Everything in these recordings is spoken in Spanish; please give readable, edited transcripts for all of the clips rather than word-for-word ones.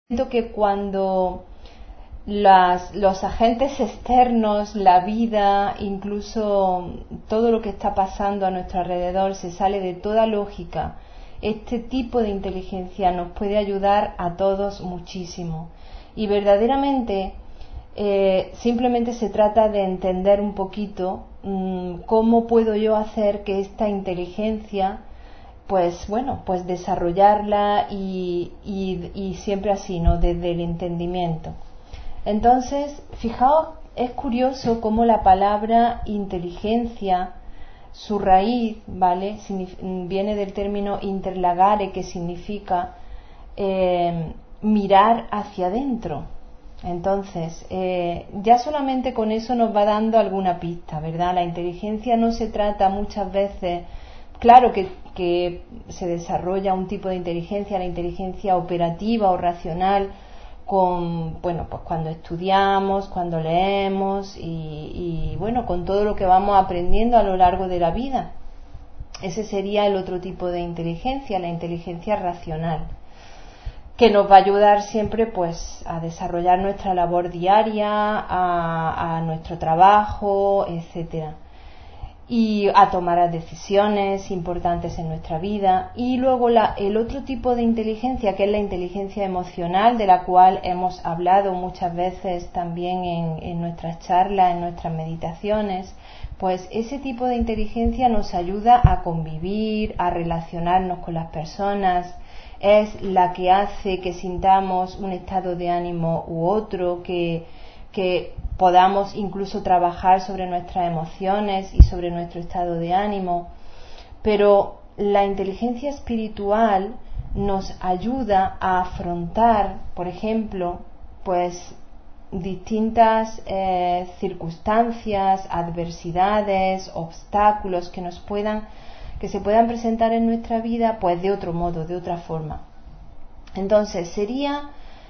Siento que cuando los agentes externos, la vida, incluso todo lo que está pasando a nuestro alrededor se sale de toda lógica, este tipo de inteligencia nos puede ayudar a todos muchísimo. Y verdaderamente simplemente se trata de entender un poquito cómo puedo yo hacer que esta inteligencia pues desarrollarla y siempre así, ¿no? Desde el entendimiento. Entonces, fijaos, es curioso cómo la palabra inteligencia, su raíz, ¿vale? Viene del término interlagare, que significa mirar hacia adentro. Entonces, ya solamente con eso nos va dando alguna pista, ¿verdad? La inteligencia no se trata muchas veces, claro que se desarrolla un tipo de inteligencia, la inteligencia operativa o racional, pues cuando estudiamos, cuando leemos y con todo lo que vamos aprendiendo a lo largo de la vida. Ese sería el otro tipo de inteligencia, la inteligencia racional, que nos va a ayudar siempre pues a desarrollar nuestra labor diaria, a nuestro trabajo, etcétera, y a tomar decisiones importantes en nuestra vida. Y luego el otro tipo de inteligencia, que es la inteligencia emocional, de la cual hemos hablado muchas veces también en nuestras charlas, en nuestras meditaciones, pues ese tipo de inteligencia nos ayuda a convivir, a relacionarnos con las personas, es la que hace que sintamos un estado de ánimo u otro, que podamos incluso trabajar sobre nuestras emociones y sobre nuestro estado de ánimo. Pero la inteligencia espiritual nos ayuda a afrontar, por ejemplo, pues distintas circunstancias, adversidades, obstáculos que se puedan presentar en nuestra vida, pues de otro modo, de otra forma. Entonces sería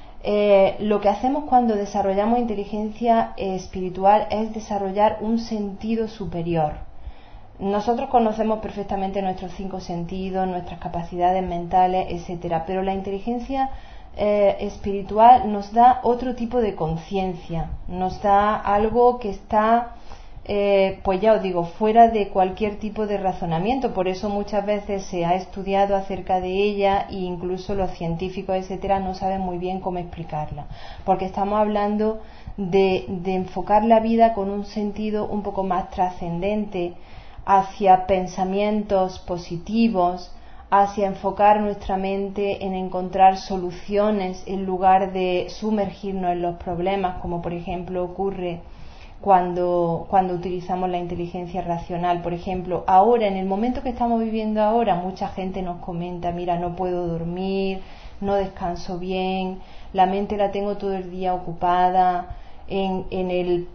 lo que hacemos cuando desarrollamos inteligencia espiritual es desarrollar un sentido superior. Nosotros conocemos perfectamente nuestros 5 sentidos, nuestras capacidades mentales, etcétera, pero la inteligencia espiritual nos da otro tipo de conciencia, nos da algo que está pues ya os digo, fuera de cualquier tipo de razonamiento. Por eso muchas veces se ha estudiado acerca de ella e incluso los científicos, etcétera, no saben muy bien cómo explicarla, porque estamos hablando de enfocar la vida con un sentido un poco más trascendente, hacia pensamientos positivos, hacia enfocar nuestra mente en encontrar soluciones en lugar de sumergirnos en los problemas, como por ejemplo ocurre cuando utilizamos la inteligencia racional. Por ejemplo, ahora, en el momento que estamos viviendo ahora, mucha gente nos comenta: mira, no puedo dormir, no descanso bien, la mente la tengo todo el día ocupada en el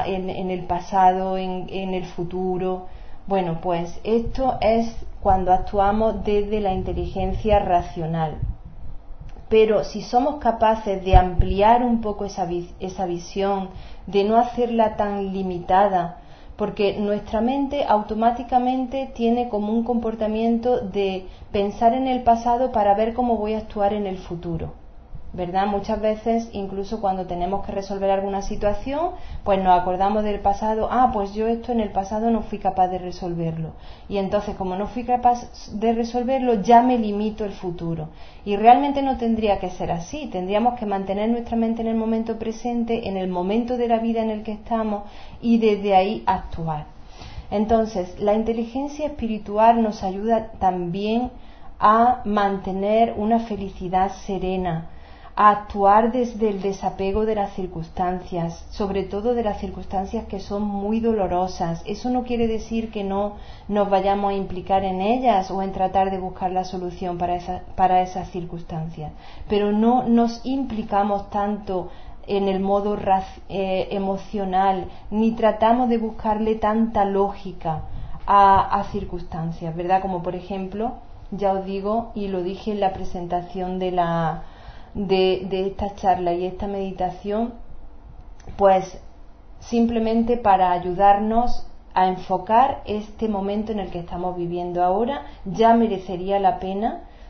pasado, en el futuro. Bueno, pues esto es cuando actuamos desde la inteligencia racional. Pero si somos capaces de ampliar un poco esa visión, de no hacerla tan limitada, porque nuestra mente automáticamente tiene como un comportamiento de pensar en el pasado para ver cómo voy a actuar en el futuro, ¿verdad? Muchas veces, incluso cuando tenemos que resolver alguna situación, pues nos acordamos del pasado: pues yo esto en el pasado no fui capaz de resolverlo, y entonces como no fui capaz de resolverlo, ya me limito el futuro. Y realmente no tendría que ser así. Tendríamos que mantener nuestra mente en el momento presente, en el momento de la vida en el que estamos, y desde ahí actuar. Entonces, la inteligencia espiritual nos ayuda también a mantener una felicidad serena, a actuar desde el desapego de las circunstancias, sobre todo de las circunstancias que son muy dolorosas. Eso no quiere decir que no nos vayamos a implicar en ellas o en tratar de buscar la solución para esas circunstancias, pero no nos implicamos tanto en el modo emocional, ni tratamos de buscarle tanta lógica a circunstancias, ¿verdad? Como por ejemplo, ya os digo, y lo dije en la presentación de esta charla y esta meditación, pues simplemente para ayudarnos a enfocar este momento en el que estamos viviendo ahora, ya merecería la pena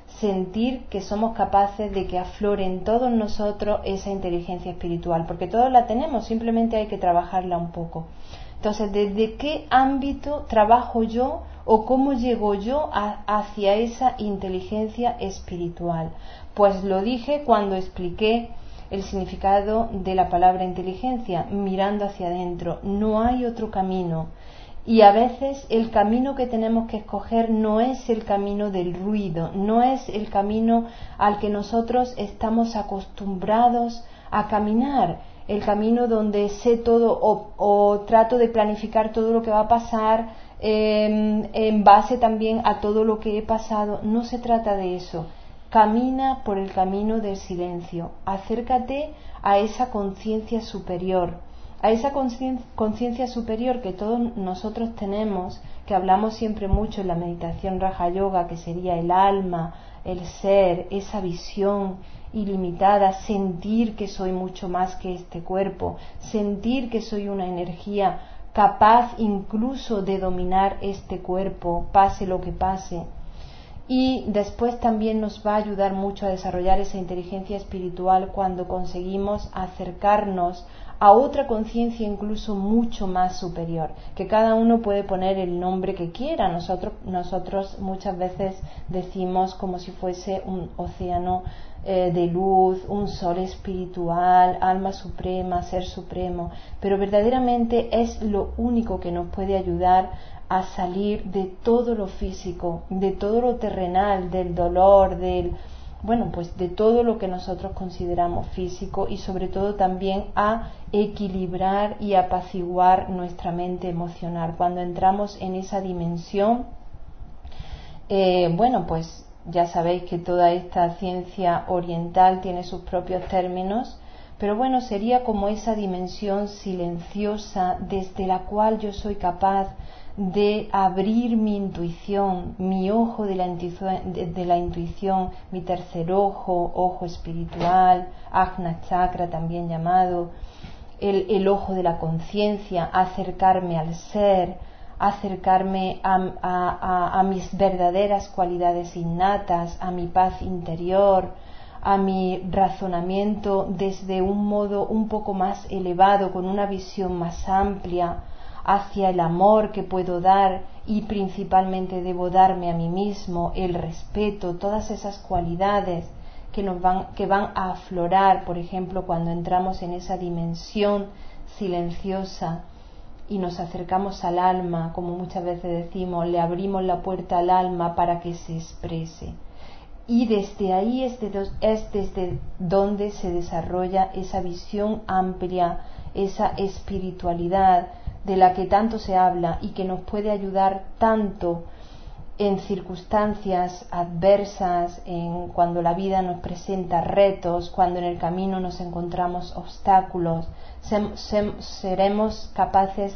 sentir que somos capaces de que aflore en todos nosotros esa inteligencia espiritual, porque todos la tenemos, simplemente hay que trabajarla un poco. Entonces, ¿desde qué ámbito trabajo yo o cómo llego yo hacia esa inteligencia espiritual? Pues lo dije cuando expliqué el significado de la palabra inteligencia, mirando hacia adentro. No hay otro camino. Y a veces el camino que tenemos que escoger no es el camino del ruido, no es el camino al que nosotros estamos acostumbrados a caminar, el camino donde sé todo o trato de planificar todo lo que va a pasar en base también a todo lo que he pasado. No se trata de eso. Camina por el camino del silencio, acércate a esa conciencia superior, a esa conciencia superior que todos nosotros tenemos, que hablamos siempre mucho en la meditación Raja Yoga, que sería el alma, el ser, esa visión ilimitada, sentir que soy mucho más que este cuerpo, sentir que soy una energía capaz incluso de dominar este cuerpo, pase lo que pase. Y después también nos va a ayudar mucho a desarrollar esa inteligencia espiritual cuando conseguimos acercarnos a otra conciencia incluso mucho más superior, que cada uno puede poner el nombre que quiera. Nosotros muchas veces decimos como si fuese un océano de luz, un sol espiritual, alma suprema, ser supremo, pero verdaderamente es lo único que nos puede ayudar a salir de todo lo físico, de todo lo terrenal, del dolor, pues de todo lo que nosotros consideramos físico, y sobre todo también a equilibrar y apaciguar nuestra mente emocional. Cuando entramos en esa dimensión, pues ya sabéis que toda esta ciencia oriental tiene sus propios términos, pero bueno, sería como esa dimensión silenciosa desde la cual yo soy capaz de abrir mi intuición, mi ojo de la intuición, mi tercer ojo, ojo espiritual, Ajna Chakra también llamado, el ojo de la conciencia, acercarme al ser, acercarme a mis verdaderas cualidades innatas, a mi paz interior, a mi razonamiento desde un modo un poco más elevado, con una visión más amplia, hacia el amor que puedo dar y principalmente debo darme a mí mismo, el respeto, todas esas cualidades que van a aflorar, por ejemplo, cuando entramos en esa dimensión silenciosa y nos acercamos al alma, como muchas veces decimos, le abrimos la puerta al alma para que se exprese. Y desde ahí es desde donde se desarrolla esa visión amplia, esa espiritualidad de la que tanto se habla y que nos puede ayudar tanto en circunstancias adversas, cuando la vida nos presenta retos, cuando en el camino nos encontramos obstáculos. Seremos capaces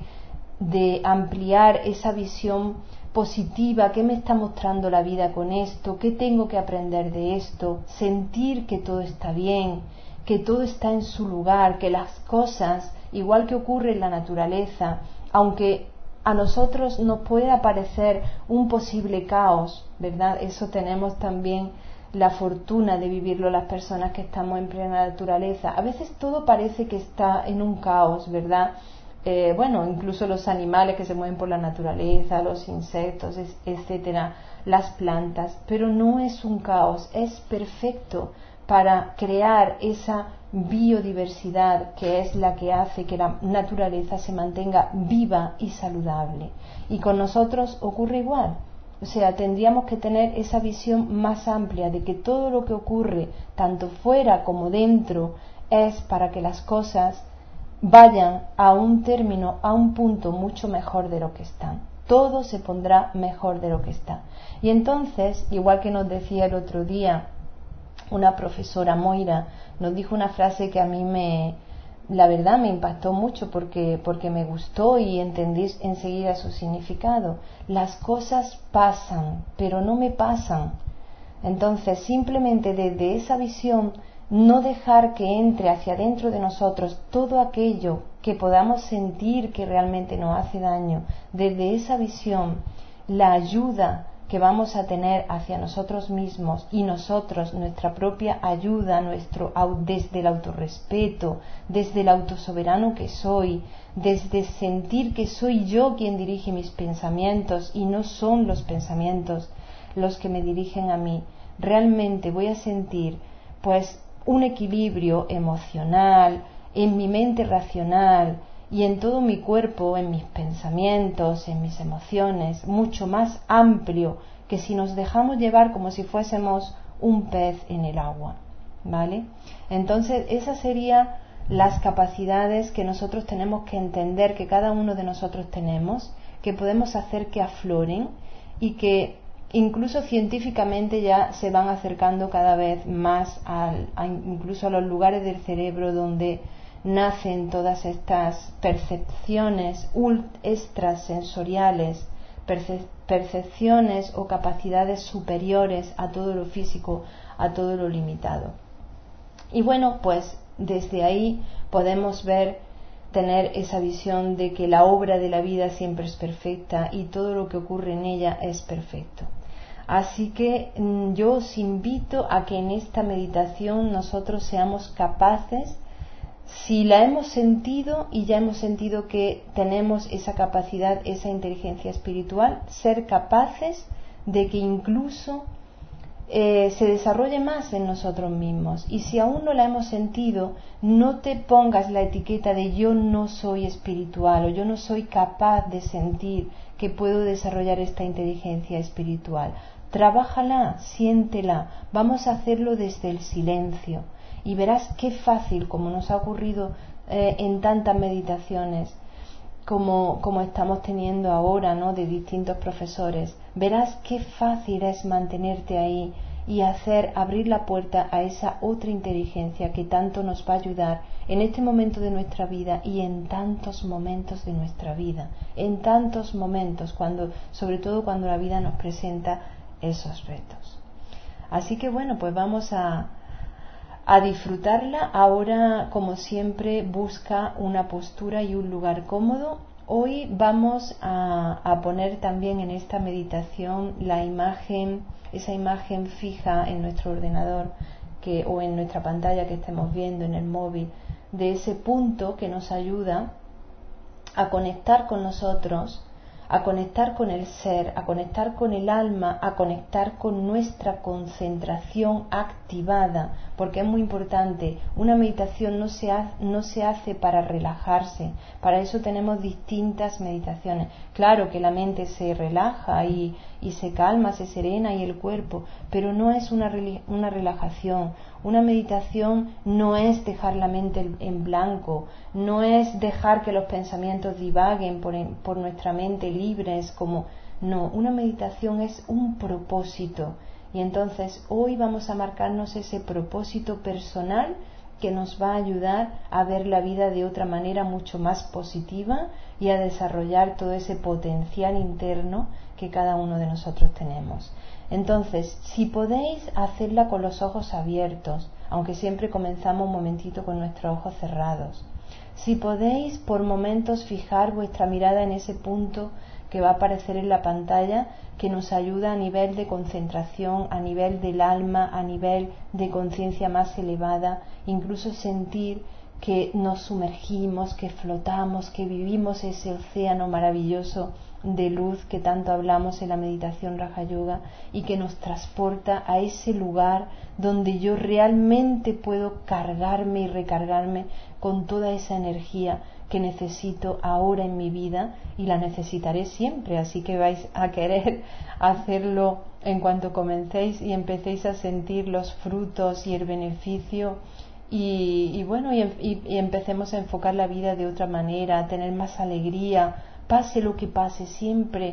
de ampliar esa visión positiva. ¿Qué me está mostrando la vida con esto? ¿Qué tengo que aprender de esto? Sentir que todo está bien, que todo está en su lugar, que las cosas, igual que ocurre en la naturaleza, aunque a nosotros nos pueda parecer un posible caos, ¿verdad? Eso tenemos también la fortuna de vivirlo las personas que estamos en plena naturaleza. A veces todo parece que está en un caos, ¿verdad? Incluso los animales que se mueven por la naturaleza, los insectos, etcétera, las plantas, pero no es un caos, es perfecto para crear esa biodiversidad que es la que hace que la naturaleza se mantenga viva y saludable. Y con nosotros ocurre igual. O sea, tendríamos que tener esa visión más amplia de que todo lo que ocurre, tanto fuera como dentro, es para que las cosas vayan a un término, a un punto mucho mejor de lo que están. Todo se pondrá mejor de lo que está. Y entonces, igual que nos decía el otro día una profesora, Moira, nos dijo una frase que a mí la verdad me impactó mucho porque me gustó y entendí enseguida su significado. Las cosas pasan, pero no me pasan. Entonces, simplemente desde esa visión, no dejar que entre hacia dentro de nosotros todo aquello que podamos sentir que realmente nos hace daño. Desde esa visión, la ayuda que vamos a tener hacia nosotros mismos y nosotros, nuestra propia ayuda, desde el autorrespeto, desde el autosoberano que soy, desde sentir que soy yo quien dirige mis pensamientos y no son los pensamientos los que me dirigen a mí, realmente voy a sentir pues un equilibrio emocional en mi mente racional y en todo mi cuerpo, en mis pensamientos, en mis emociones, mucho más amplio que si nos dejamos llevar como si fuésemos un pez en el agua, ¿vale? Entonces, esas serían las capacidades que nosotros tenemos que entender que cada uno de nosotros tenemos, que podemos hacer que afloren y que incluso científicamente ya se van acercando cada vez más incluso a los lugares del cerebro donde nacen todas estas percepciones extrasensoriales, percepciones o capacidades superiores a todo lo físico, a todo lo limitado. Y bueno, pues desde ahí podemos tener esa visión de que la obra de la vida siempre es perfecta y todo lo que ocurre en ella es perfecto. Así que yo os invito a que en esta meditación nosotros seamos capaces, si la hemos sentido y ya hemos sentido que tenemos esa capacidad, esa inteligencia espiritual, ser capaces de que incluso se desarrolle más en nosotros mismos. Y si aún no la hemos sentido, no te pongas la etiqueta de yo no soy espiritual o yo no soy capaz de sentir que puedo desarrollar esta inteligencia espiritual. Trabájala, siéntela, vamos a hacerlo desde el silencio y verás qué fácil, como nos ha ocurrido en tantas meditaciones como estamos teniendo ahora, ¿no?, de distintos profesores, verás qué fácil es mantenerte ahí y abrir la puerta a esa otra inteligencia que tanto nos va a ayudar en este momento de nuestra vida y en tantos momentos de nuestra vida, en tantos momentos, sobre todo cuando la vida nos presenta esos retos. Así que bueno, pues vamos a disfrutarla. Ahora, como siempre, busca una postura y un lugar cómodo. Hoy vamos a poner también en esta meditación esa imagen fija en nuestro ordenador o en nuestra pantalla que estemos viendo en el móvil, de ese punto que nos ayuda a conectar con nosotros, a conectar con el ser, a conectar con el alma, a conectar con nuestra concentración activada, porque es muy importante. Una meditación no se hace para relajarse, para eso tenemos distintas meditaciones. Claro que la mente se relaja y se calma, se serena y el cuerpo, pero no es una relajación. Una meditación no es dejar la mente en blanco, no es dejar que los pensamientos divaguen por nuestra mente libres, no, una meditación es un propósito. Y entonces hoy vamos a marcarnos ese propósito personal que nos va a ayudar a ver la vida de otra manera mucho más positiva y a desarrollar todo ese potencial interno que cada uno de nosotros tenemos. Entonces, si podéis hacerla con los ojos abiertos, aunque siempre comenzamos un momentito con nuestros ojos cerrados. Si podéis por momentos fijar vuestra mirada en ese punto que va a aparecer en la pantalla, que nos ayuda a nivel de concentración, a nivel del alma, a nivel de conciencia más elevada, incluso sentir que nos sumergimos, que flotamos, que vivimos ese océano maravilloso de luz que tanto hablamos en la meditación Raja Yoga y que nos transporta a ese lugar donde yo realmente puedo cargarme y recargarme con toda esa energía que necesito ahora en mi vida y la necesitaré siempre, así que vais a querer hacerlo en cuanto comencéis y empecéis a sentir los frutos y el beneficio y empecemos a enfocar la vida de otra manera, a tener más alegría, pase lo que pase, siempre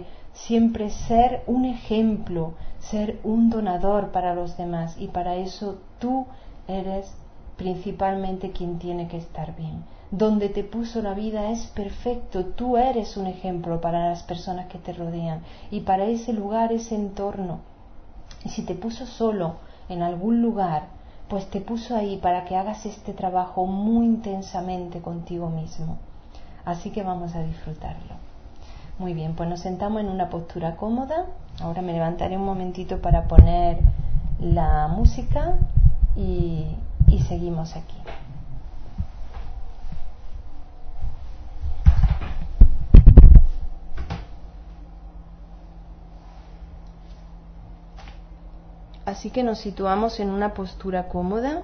ser un ejemplo, ser un donador para los demás, y para eso tú eres principalmente quien tiene que estar bien. Donde te puso la vida es perfecto, tú eres un ejemplo para las personas que te rodean y para ese lugar, ese entorno. Y si te puso solo en algún lugar, pues te puso ahí para que hagas este trabajo muy intensamente contigo mismo. Así que vamos a disfrutarlo. Muy bien, pues nos sentamos en una postura cómoda. Ahora me levantaré un momentito para poner la música y seguimos aquí. Así que nos situamos en una postura cómoda.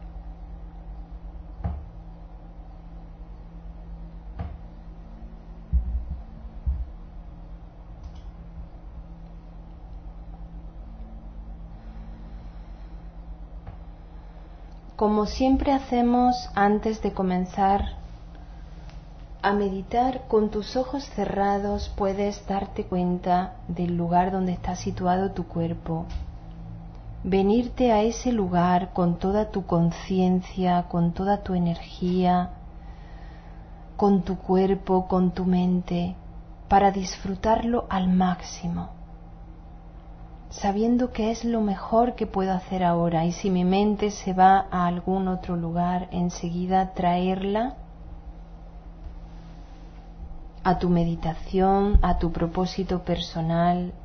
Como siempre hacemos antes de comenzar a meditar, con tus ojos cerrados puedes darte cuenta del lugar donde está situado tu cuerpo. Venirte a ese lugar con toda tu conciencia, con toda tu energía, con tu cuerpo, con tu mente, para disfrutarlo al máximo, sabiendo que es lo mejor que puedo hacer ahora, y si mi mente se va a algún otro lugar, enseguida traerla a tu meditación, a tu propósito personal.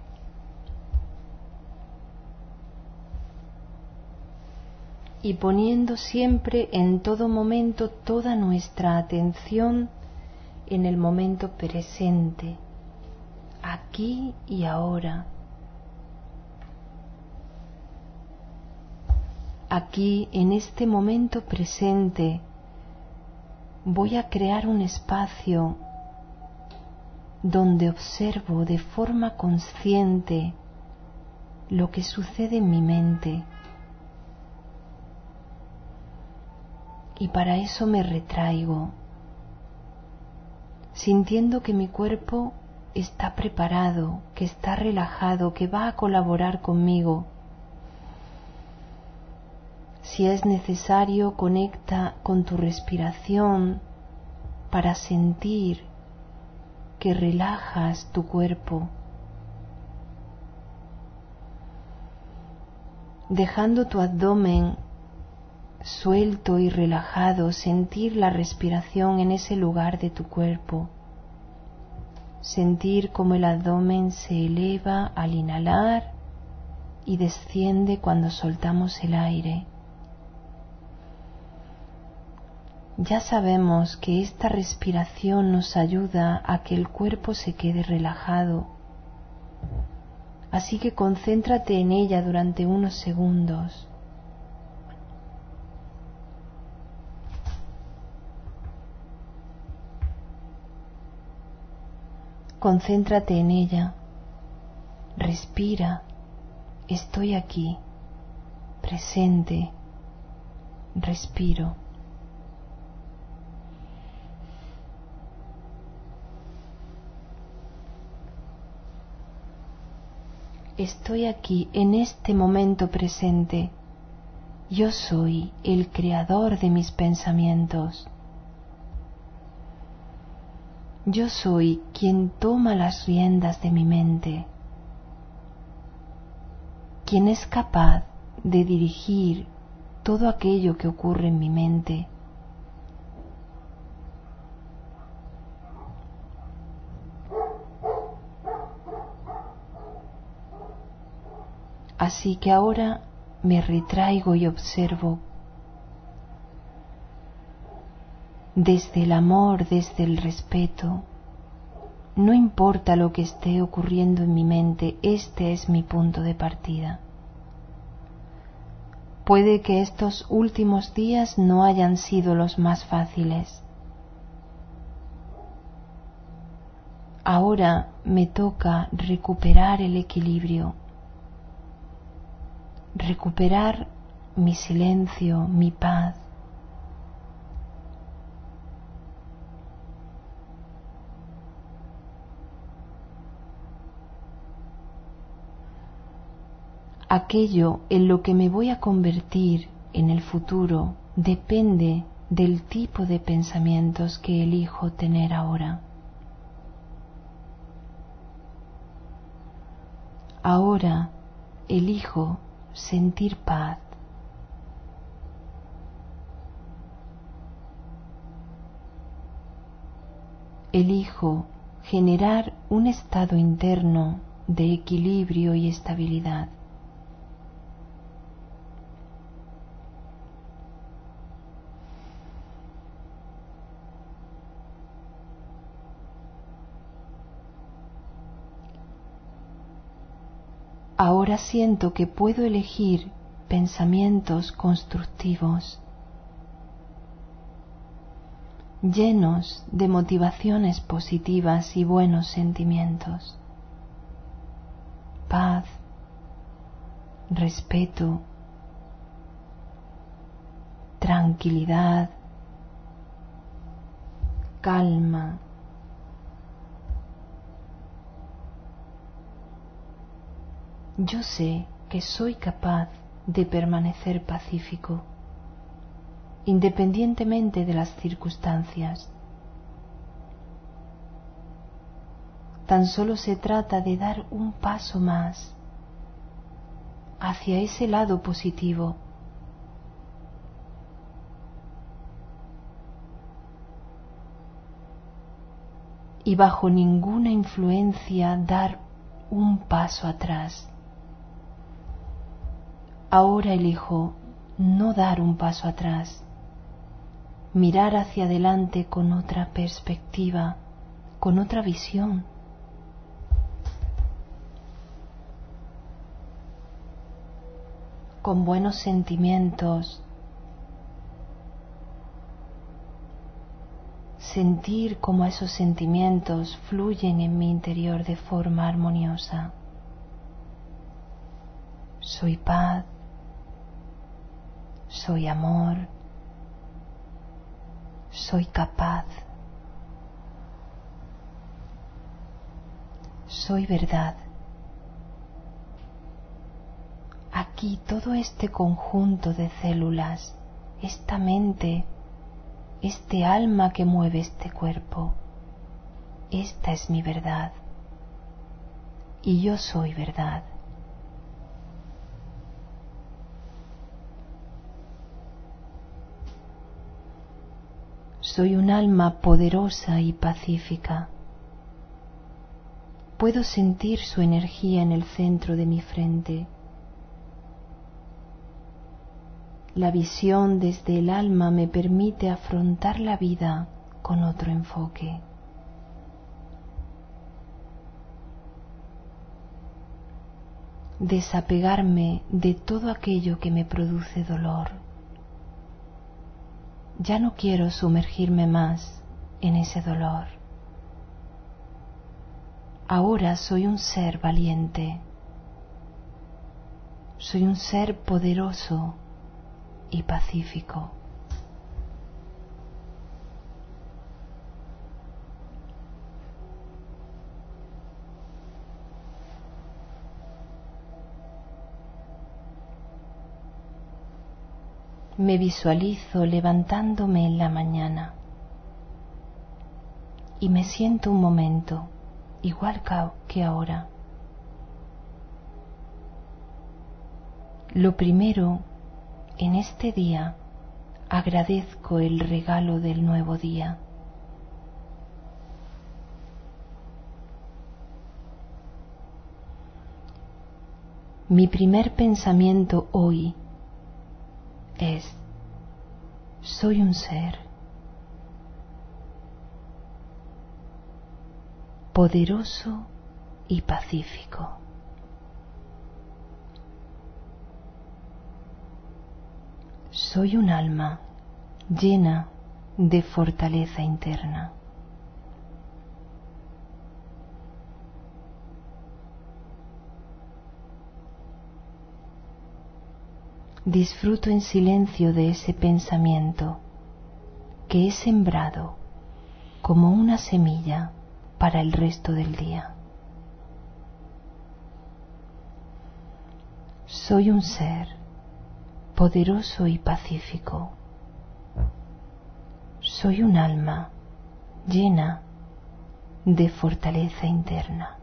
Y poniendo siempre en todo momento toda nuestra atención en el momento presente, aquí y ahora. Aquí, en este momento presente, voy a crear un espacio donde observo de forma consciente lo que sucede en mi mente. Y para eso me retraigo, sintiendo que mi cuerpo está preparado, que está relajado, que va a colaborar conmigo. Si es necesario, conecta con tu respiración para sentir que relajas tu cuerpo, dejando tu abdomen suelto y relajado, sentir la respiración en ese lugar de tu cuerpo, sentir cómo el abdomen se eleva al inhalar y desciende cuando soltamos el aire. Ya sabemos que esta respiración nos ayuda a que el cuerpo se quede relajado, así que concéntrate en ella durante unos segundos. Concéntrate en ella, respira, estoy aquí, presente, respiro. Estoy aquí en este momento presente. Yo soy el creador de mis pensamientos. Yo soy quien toma las riendas de mi mente, quien es capaz de dirigir todo aquello que ocurre en mi mente. Así que ahora me retraigo y observo desde el amor, desde el respeto. No importa lo que esté ocurriendo en mi mente, este es mi punto de partida. Puede que estos últimos días no hayan sido los más fáciles. Ahora me toca recuperar el equilibrio, recuperar mi silencio, mi paz. Aquello en lo que me voy a convertir en el futuro depende del tipo de pensamientos que elijo tener ahora. Ahora elijo sentir paz. Elijo generar un estado interno de equilibrio y estabilidad. Ahora siento que puedo elegir pensamientos constructivos, llenos de motivaciones positivas y buenos sentimientos, paz, respeto, tranquilidad, calma. Yo sé que soy capaz de permanecer pacífico, independientemente de las circunstancias. Tan solo se trata de dar un paso más hacia ese lado positivo. Y bajo ninguna influencia dar un paso atrás. Ahora elijo no dar un paso atrás, mirar hacia adelante con otra perspectiva, con otra visión. Con buenos sentimientos, sentir cómo esos sentimientos fluyen en mi interior de forma armoniosa. Soy paz, soy amor, soy capaz, soy verdad. Aquí todo este conjunto de células, esta mente, este alma que mueve este cuerpo, esta es mi verdad. Y yo soy verdad. Soy un alma poderosa y pacífica. Puedo sentir su energía en el centro de mi frente. La visión desde el alma me permite afrontar la vida con otro enfoque. Desapegarme de todo aquello que me produce dolor. Ya no quiero sumergirme más en ese dolor. Ahora soy un ser valiente. Soy un ser poderoso y pacífico. Me visualizo levantándome en la mañana y me siento un momento igual que ahora. Lo primero, en este día, agradezco el regalo del nuevo día. Mi primer pensamiento hoy es: soy un ser poderoso y pacífico. Soy un alma llena de fortaleza interna. Disfruto en silencio de ese pensamiento que he sembrado como una semilla para el resto del día. Soy un ser poderoso y pacífico. Soy un alma llena de fortaleza interna.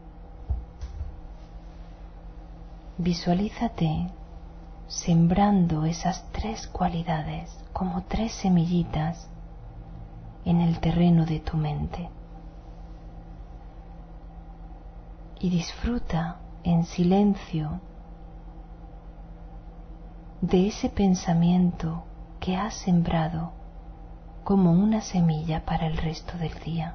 Visualízate sembrando esas tres cualidades como tres semillitas en el terreno de tu mente. y disfruta en silencio de ese pensamiento que has sembrado como una semilla para el resto del día.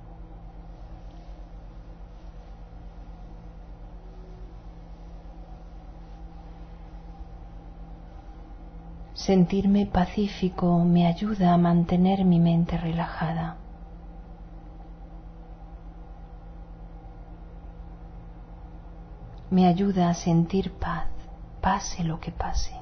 Sentirme pacífico me ayuda a mantener mi mente relajada. Me ayuda a sentir paz, pase lo que pase.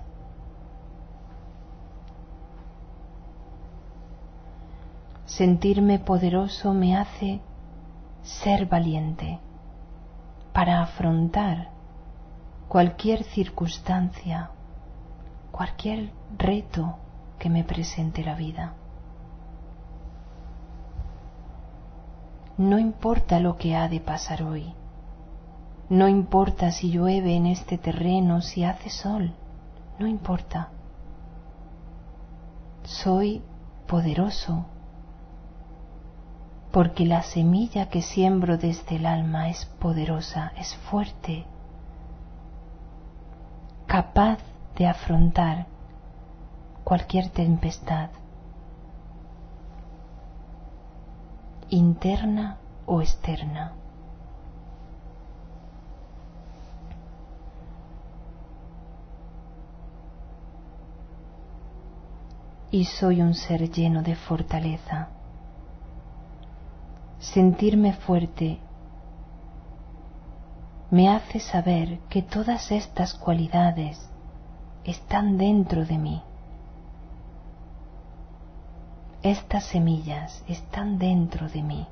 Sentirme poderoso me hace ser valiente para afrontar cualquier circunstancia, cualquier reto que me presente la vida. No importa lo que ha de pasar hoy, no importa si llueve en este terreno, si hace sol, no importa. Soy poderoso porque la semilla que siembro desde el alma es poderosa, es fuerte, capaz de afrontar cualquier tempestad, interna o externa. Y soy un ser lleno de fortaleza. Sentirme fuerte me hace saber que todas estas cualidades están dentro de mí. Estas semillas están dentro de mí.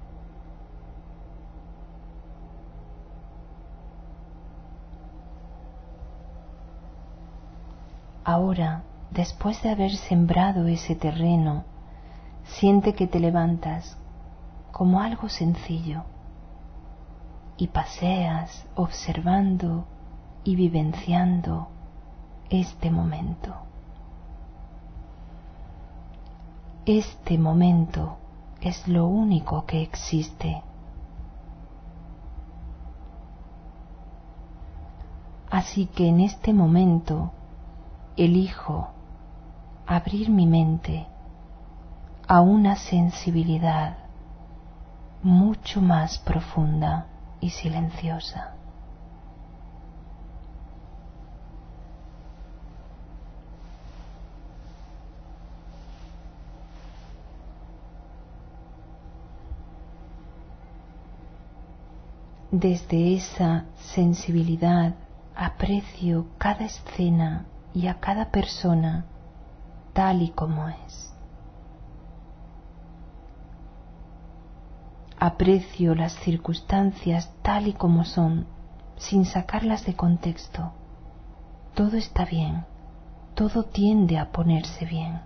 Ahora, después de haber sembrado ese terreno, siente que te levantas como algo sencillo y paseas observando y vivenciando este momento. Este momento es lo único que existe. Así que en este momento elijo abrir mi mente a una sensibilidad mucho más profunda y silenciosa. Desde esa sensibilidad aprecio cada escena y a cada persona tal y como es. Aprecio las circunstancias tal y como son, sin sacarlas de contexto. Todo está bien, todo tiende a ponerse bien.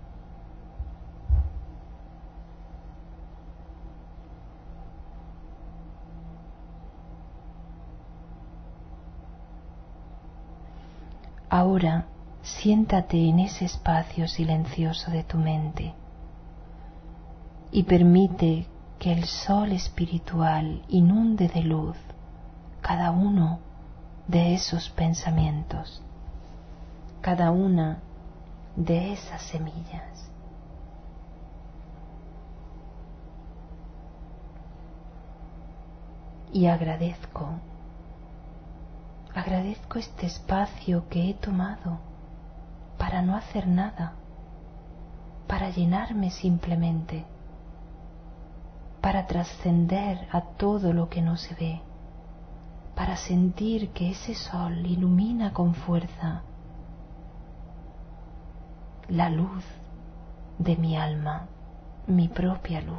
Ahora siéntate en ese espacio silencioso de tu mente y permite que el sol espiritual inunde de luz cada uno de esos pensamientos, cada una de esas semillas. Y agradezco este espacio que he tomado para no hacer nada, para llenarme simplemente, para trascender a todo lo que no se ve, para sentir que ese sol ilumina con fuerza la luz de mi alma, mi propia luz.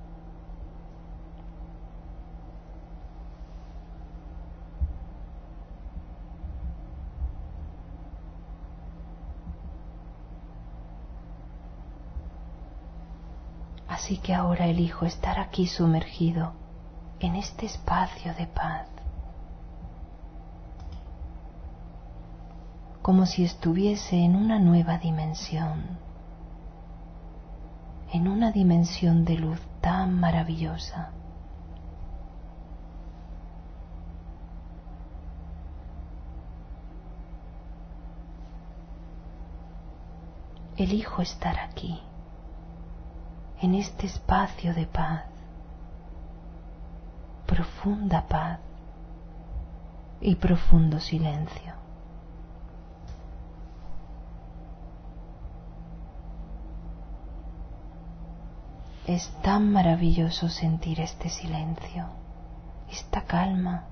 Así que ahora elijo estar aquí sumergido en este espacio de paz, como si estuviese en una nueva dimensión, en una dimensión de luz tan maravillosa. elijo estar aquí, en este espacio de paz, profunda paz y profundo silencio. Es tan maravilloso sentir este silencio, esta calma,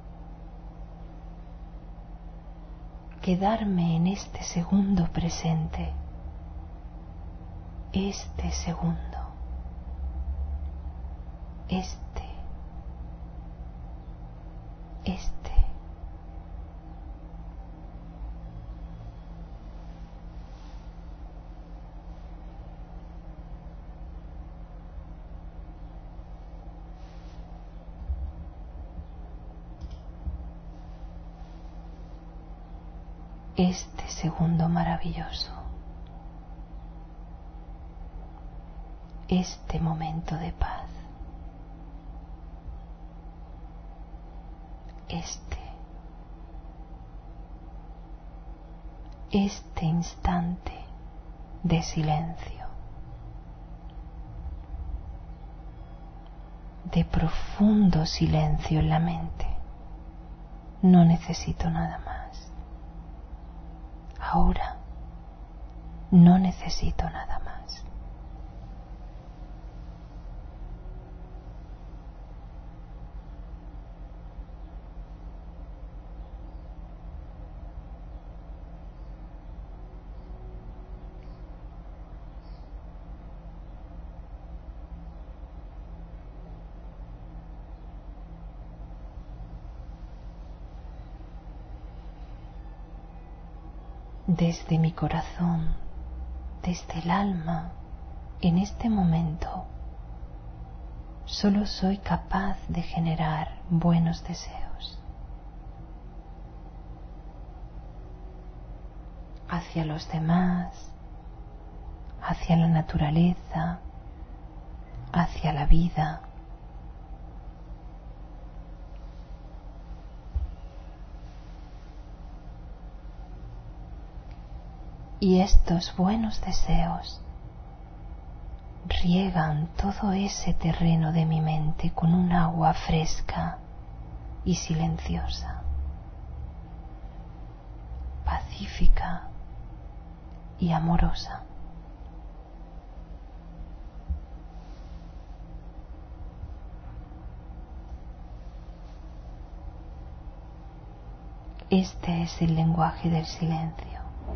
quedarme en este segundo presente, este segundo, este. Este segundo maravilloso, este momento de paz, este instante de silencio, de profundo silencio en la mente. No necesito nada más. Ahora no necesito nada más. Desde mi corazón, desde el alma, en este momento, solo soy capaz de generar buenos deseos hacia los demás, hacia la naturaleza, hacia la vida. Y estos buenos deseos riegan todo ese terreno de mi mente con un agua fresca y silenciosa, pacífica y amorosa. Este es el lenguaje del silencio.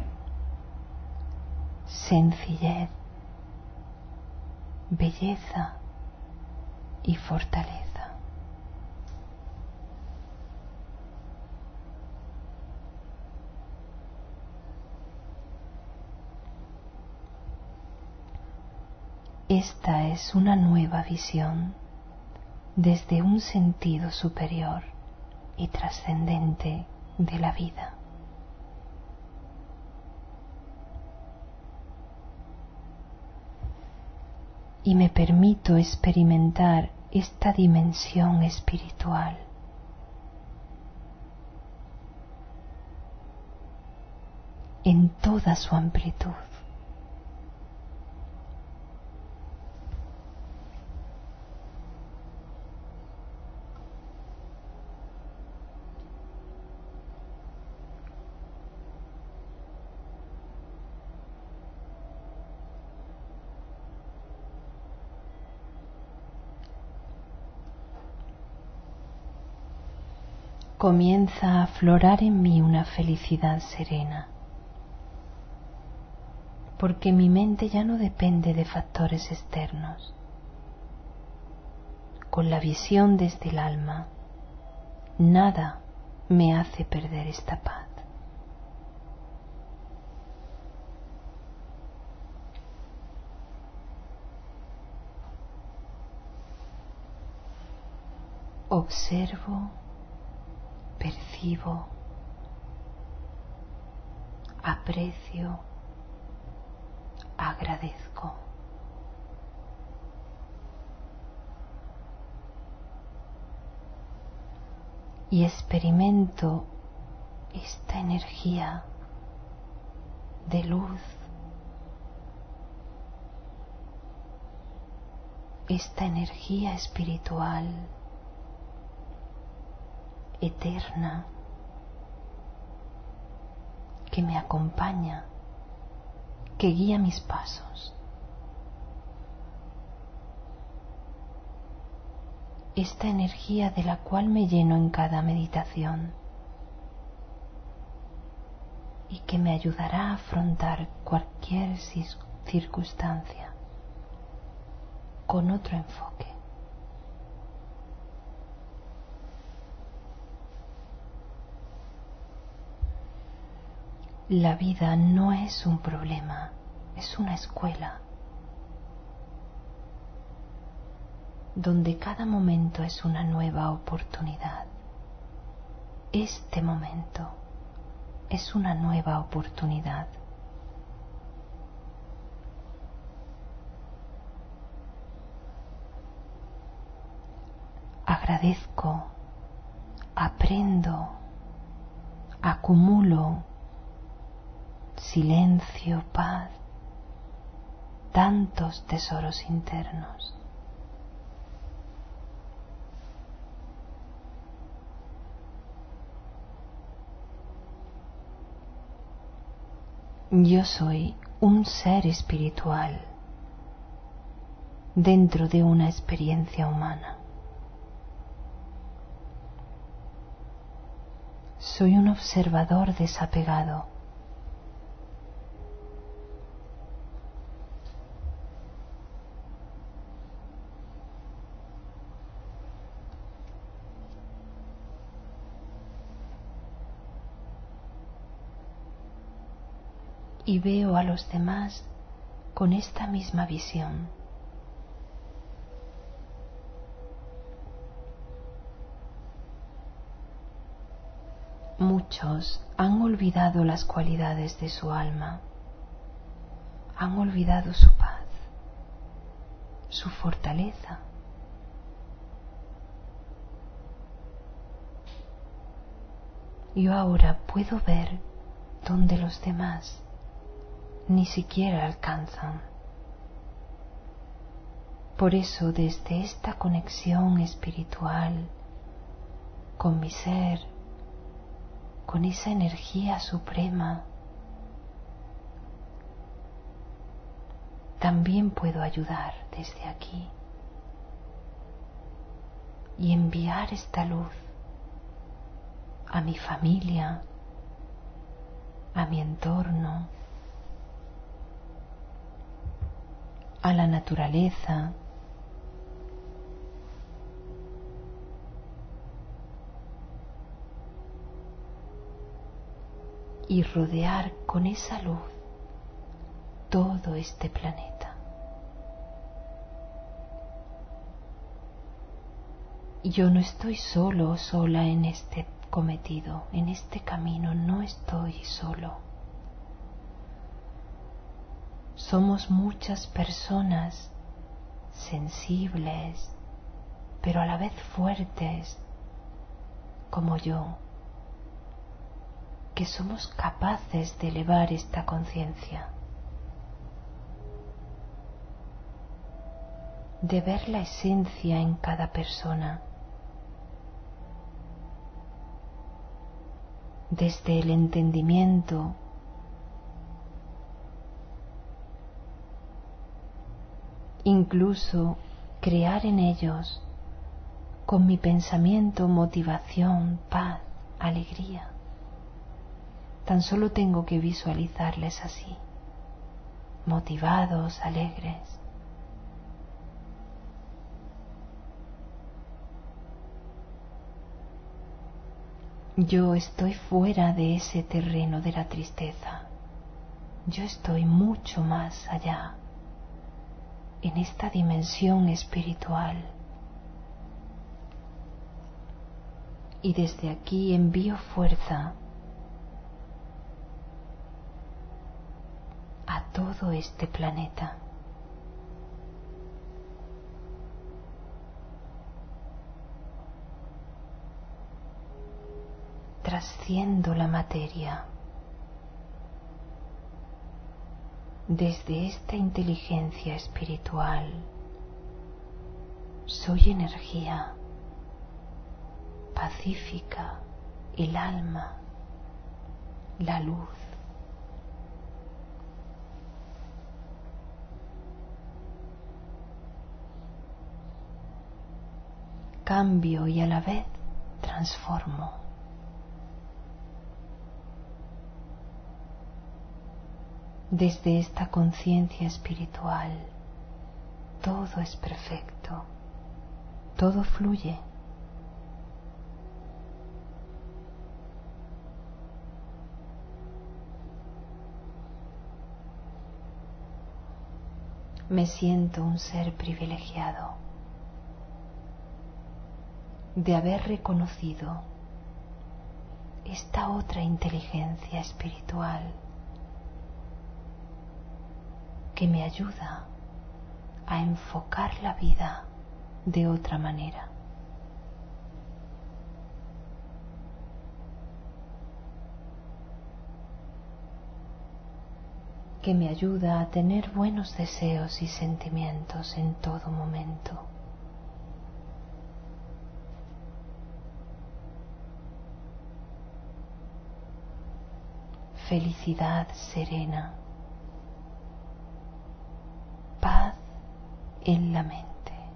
Sencillez, belleza y fortaleza. Esta es una nueva visión desde un sentido superior y trascendente de la vida. Y me permito experimentar esta dimensión espiritual en toda su amplitud. Comienza a aflorar en mí una felicidad serena, porque mi mente ya no depende de factores externos. Con la visión desde el alma, nada me hace perder esta paz. Observo, percibo, aprecio, agradezco. Y experimento esta energía de luz, esta energía espiritual eterna que me acompaña, que guía mis pasos. Esta energía de la cual me lleno en cada meditación y que me ayudará a afrontar cualquier circunstancia con otro enfoque. La vida no es un problema, es una escuela, donde cada momento es una nueva oportunidad. Este momento es una nueva oportunidad. Agradezco, aprendo, acumulo silencio, paz, tantos tesoros internos. Yo soy un ser espiritual dentro de una experiencia humana. Soy un observador desapegado. Y veo a los demás con esta misma visión. Muchos han olvidado las cualidades de su alma, han olvidado su paz, su fortaleza. Yo ahora puedo ver donde los demás ni siquiera alcanzan. Por eso, desde esta conexión espiritual con mi ser, con esa energía suprema, también puedo ayudar desde aquí y enviar esta luz a mi familia, a mi entorno, a la naturaleza, y rodear con esa luz todo este planeta. Yo no estoy solo o sola en este cometido, en este camino no estoy solo. Somos muchas personas sensibles, pero a la vez fuertes, como yo, que somos capaces de elevar esta conciencia, de ver la esencia en cada persona, desde el entendimiento, incluso crear en ellos, con mi pensamiento, motivación, paz, alegría. Tan solo tengo que visualizarles así, motivados, alegres. Yo estoy fuera de ese terreno de la tristeza. Yo estoy mucho más allá, en esta dimensión espiritual. Y desde aquí envío fuerza a todo este planeta. Trasciendo la materia. Desde esta inteligencia espiritual Soy energía pacífica, el alma, la luz. Cambio y a la vez transformo. Desde esta conciencia espiritual, todo es perfecto, todo fluye. Me siento un ser privilegiado de haber reconocido esta otra inteligencia espiritual que me ayuda a enfocar la vida de otra manera. Que me ayuda a tener buenos deseos y sentimientos en todo momento. Felicidad serena, paz en la mente.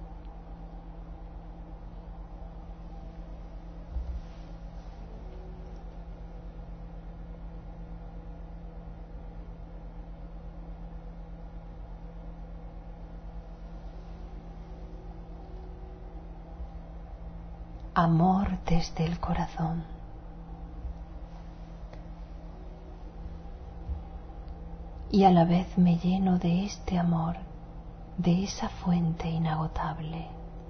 Amor desde el corazón. Y a la vez me lleno de este amor, de esa fuente inagotable.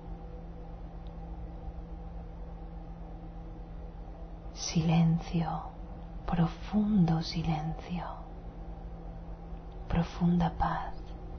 Silencio, profundo silencio, profunda paz.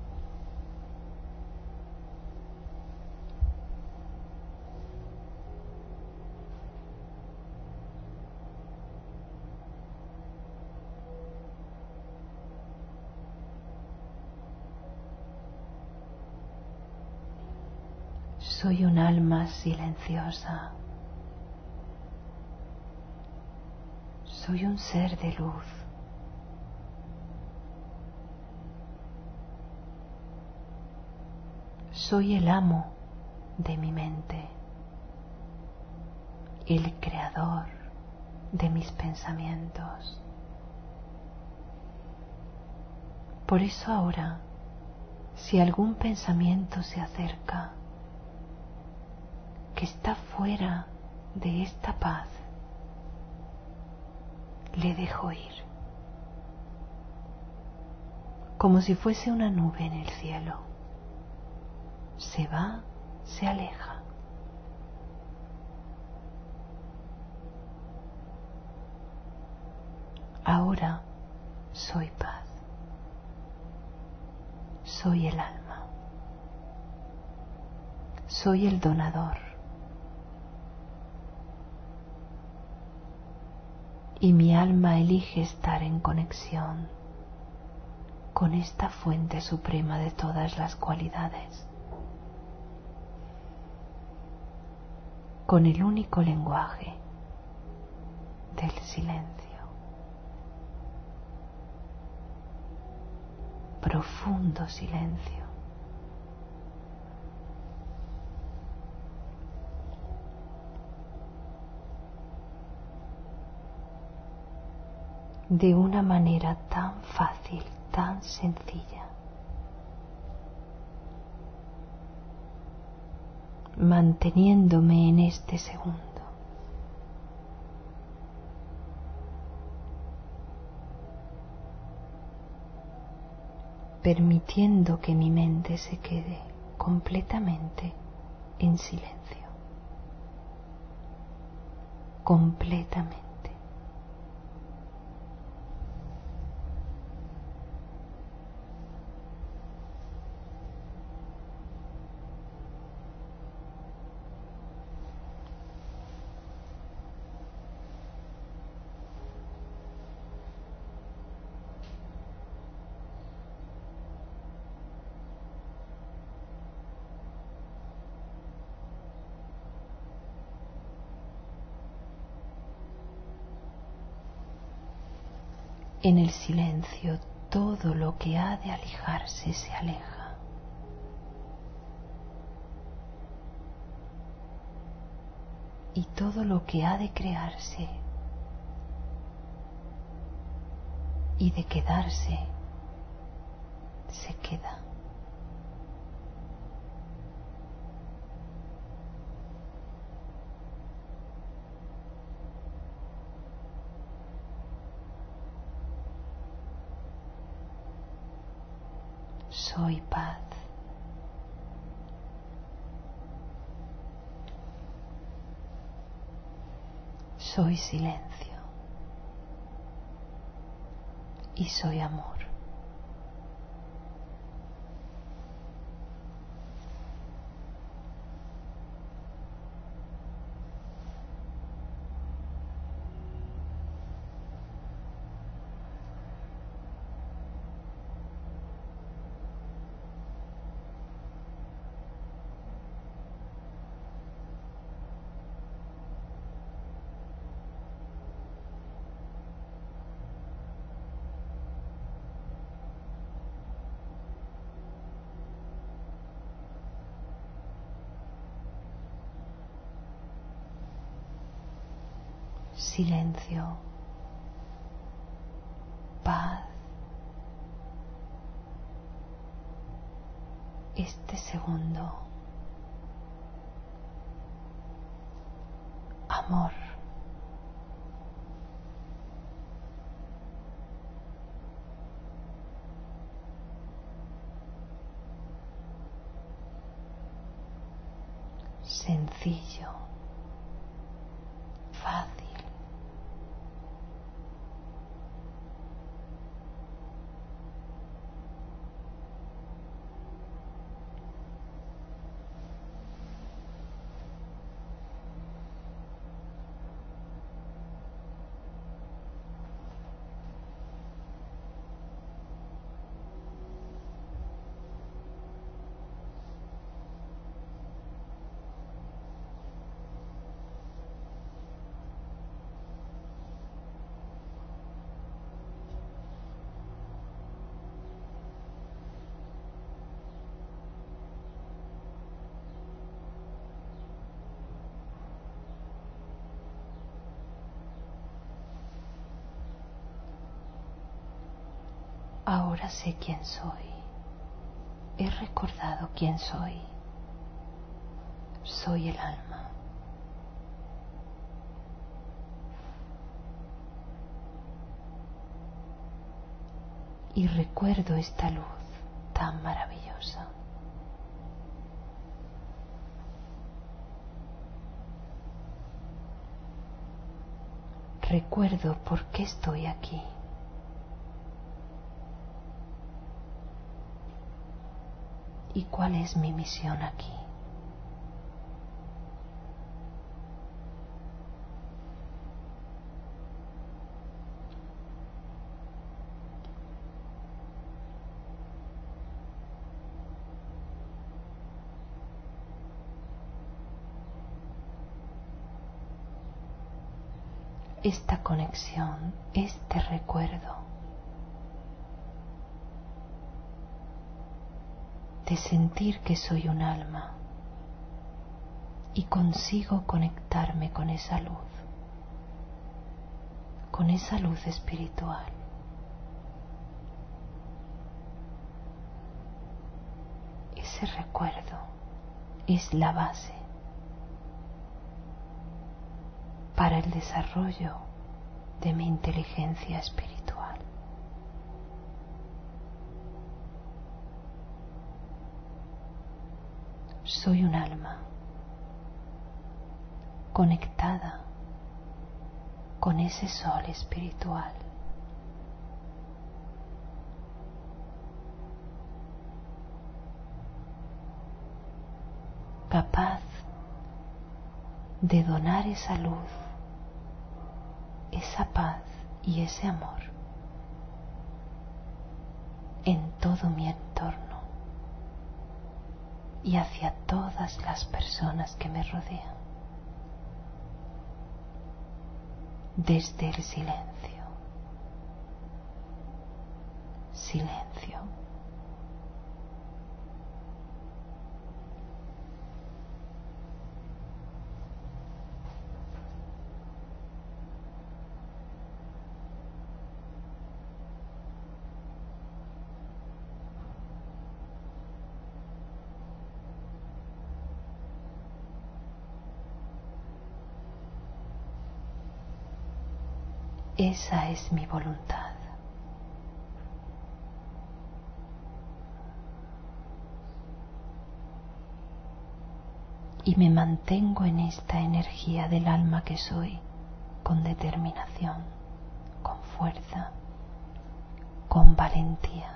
Soy un alma silenciosa. Soy un ser de luz. Soy el amo de mi mente, el creador de mis pensamientos. Por eso ahora, si algún pensamiento se acerca, que está fuera de esta paz, le dejo ir, como si fuese una nube en el cielo. Se va, se aleja. Ahora soy paz. Soy el alma. Soy el donador. Y mi alma elige estar en conexión con esta fuente suprema de todas las cualidades, con el único lenguaje del silencio. Profundo silencio. De una manera tan fácil, tan sencilla, manteniéndome en este segundo. Permitiendo que mi mente se quede completamente en silencio. Completamente. En el silencio todo lo que ha de alejarse se aleja. Y todo lo que ha de crearse y de quedarse se queda. Soy paz. Soy silencio. Y soy amor. Silencio, paz. Este segundo, amor. Sencillo, fácil. Ahora sé quién soy. He recordado quién soy. Soy el alma. Y recuerdo esta luz tan maravillosa. Recuerdo por qué estoy aquí. ¿Y cuál es mi misión aquí? Esta conexión, este recuerdo de sentir que soy un alma y consigo conectarme con esa luz espiritual. Ese recuerdo es la base para el desarrollo de mi inteligencia espiritual. Soy un alma conectada con ese sol espiritual. Capaz de donar esa luz, esa paz y ese amor en todo mi entorno y hacia todas las personas que me rodean. Desde el silencio. silencio. Esa es mi voluntad. Y me mantengo en esta energía del alma que soy, con determinación, con fuerza, con valentía.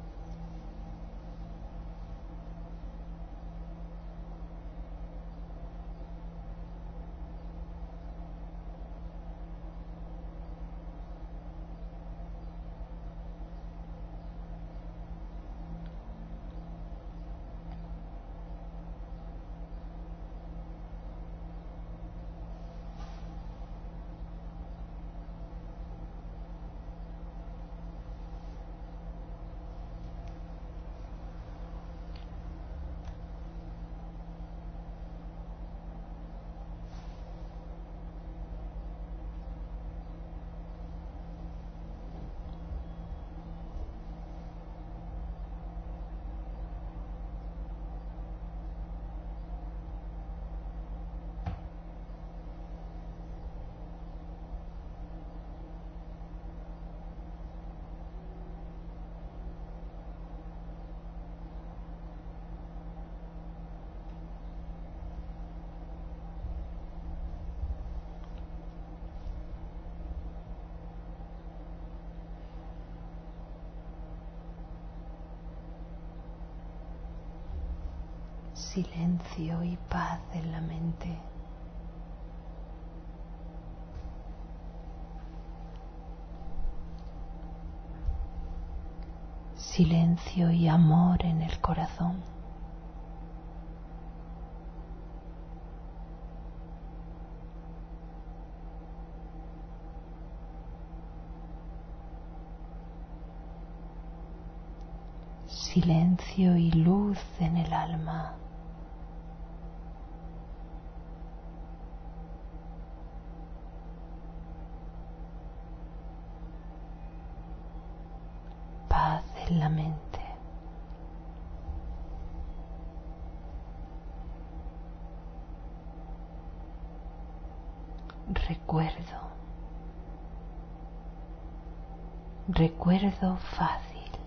Silencio y paz en la mente. Silencio y amor en el corazón. Silencio y luz en el alma. Paz en la mente. Recuerdo. Recuerdo fácil.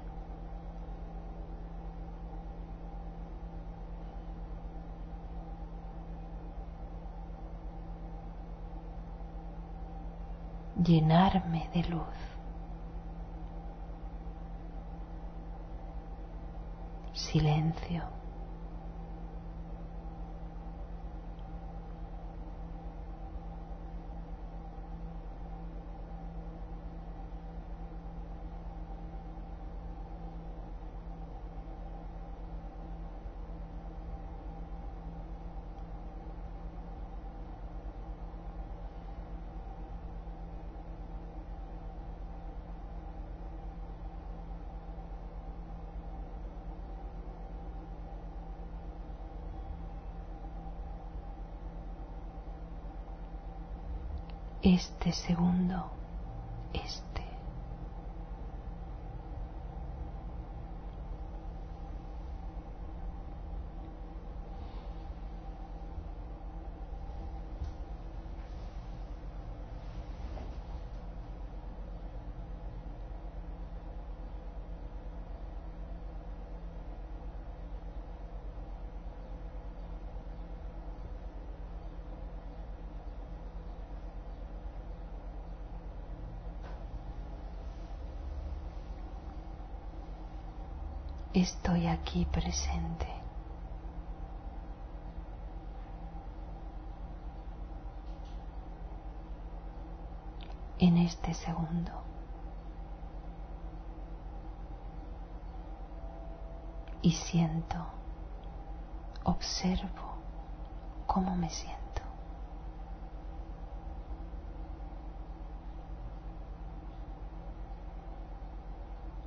Llenarme de luz. Silencio. Este segundo, estoy aquí presente. En este segundo. Y siento, observo cómo me siento.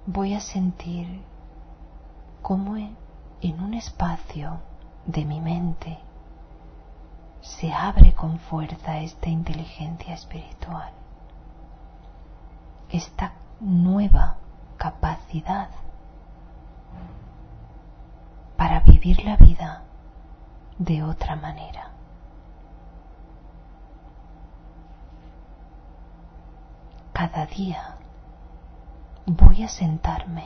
voy a sentir cómo en un espacio de mi mente se abre con fuerza esta inteligencia espiritual, esta nueva capacidad para vivir la vida de otra manera. Cada día voy a sentarme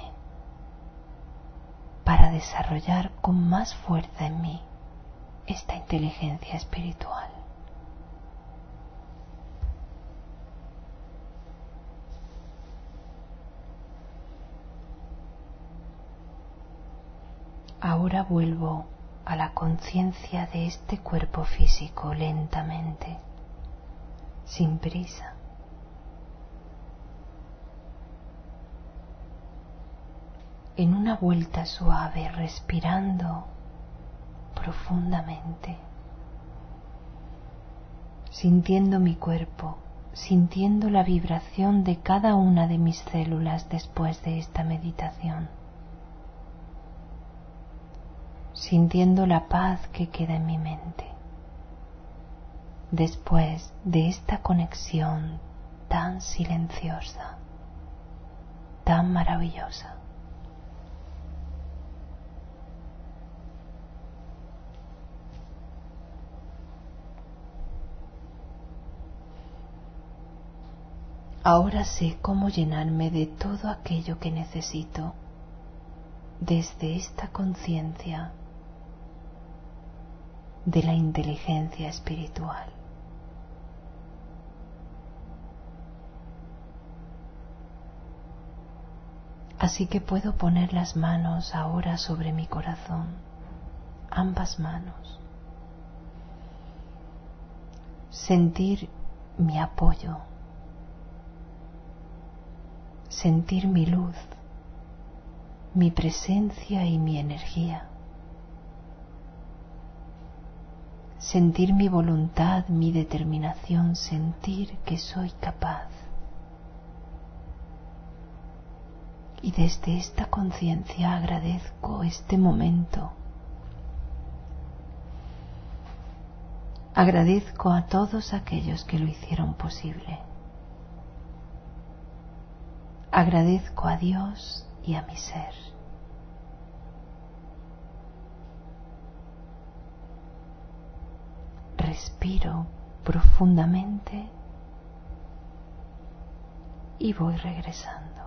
para desarrollar con más fuerza en mí esta inteligencia espiritual. Ahora vuelvo a la conciencia de este cuerpo físico lentamente, sin prisa. En una vuelta suave, respirando profundamente, sintiendo mi cuerpo, sintiendo la vibración de cada una de mis células después de esta meditación, sintiendo la paz que queda en mi mente después de esta conexión tan silenciosa, tan maravillosa. Ahora sé cómo llenarme de todo aquello que necesito desde esta conciencia de la inteligencia espiritual. Así que puedo poner las manos ahora sobre mi corazón, ambas manos, sentir mi apoyo, sentir mi luz, mi presencia y mi energía, sentir mi voluntad, mi determinación, sentir que soy capaz. Y desde esta conciencia agradezco este momento. Agradezco a todos aquellos que lo hicieron posible. Agradezco a Dios y a mi ser. Respiro profundamente y voy regresando.